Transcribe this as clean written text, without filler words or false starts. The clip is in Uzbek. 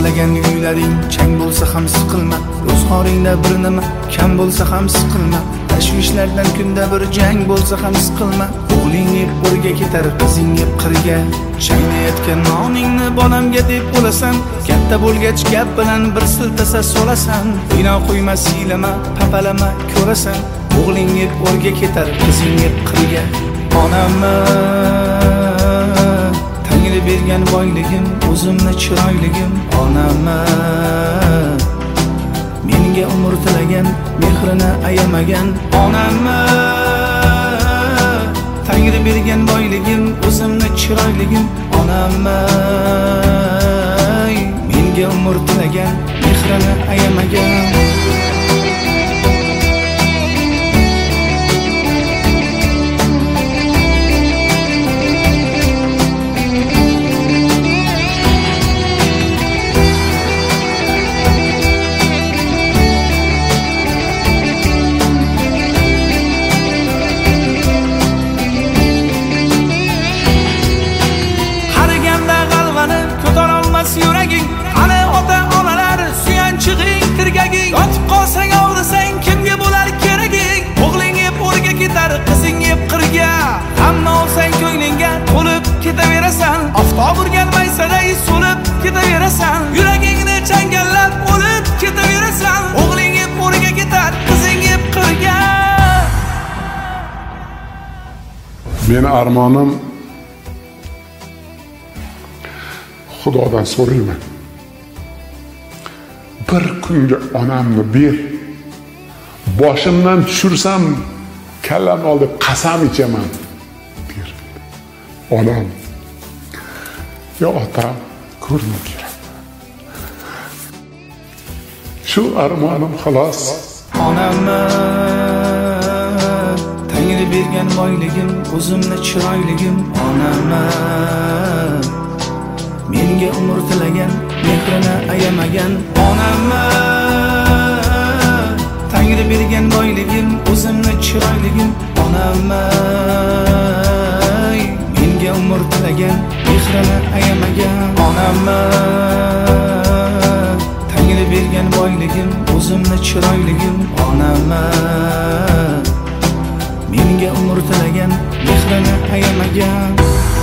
xohlagan uylaring chang bo'lsa ham siqilma, ro'zg'oringda bir nima kam bo'lsa ham siqilma, tashvishlardan kunda bir jang bo'lsa ham siqilma. O'g'ling yeb o'rga ketar, qizing yeb qirga, chaynayotgan noningni bolamga deb bo'lasan, katta bo'lgach gap bilan bir siltasa so'lasan. Bino qo'yma, siylama, papalama, ko'rasan. O'g'ling yeb o'rga ketar, qizing yeb qirga. Onamni Tangri bergan boyligim, o'zimni chiroyligim. Onamni menga umr tilagan, mehrini ayamagan. Onamni Tangri bergan boyligim, o'zimni chiroyligim. Onamni menga umr tilagan, mehrini ayamagan. Yuraging, ana ota-onalar suyanchig'ing, tirgaging. Yotib qolsang, og'risang, kimga bo'lar keraging? O'g'ling yeb o'rga ketar, qizing yeb qirga. Hamma olsang ko'nglingga to'lib ketaverasan. Oftob urgan maysaday so'lib ketaverasan. Yuragingni changallab o'lib ketaverasan. O'g'ling yeb o'rga ketar, qizing yeb qirga. Meni armonim Xudodan so'rayman. Bir kunga onamni ber. Boshimdan tushirsam kallamni ol deb qasam ichaman. Ber. Onam. Yo otam, ko'rgim keladi. Shu armonim xolos. Onamni Tangri bergan boyligim, o'zimni chiroyligim. Onamni menga umr tilagan, mehrini ayamagan. Onamni Tangri bergan boyligim, o'zimni chiroyligim. Onamni menga umr tilagan, mehrini ayamagan. Onamni Tangri bergan boyligim, o'zimni chiroyligim. Onamni menga umr tilagan, mehrini ayamagan.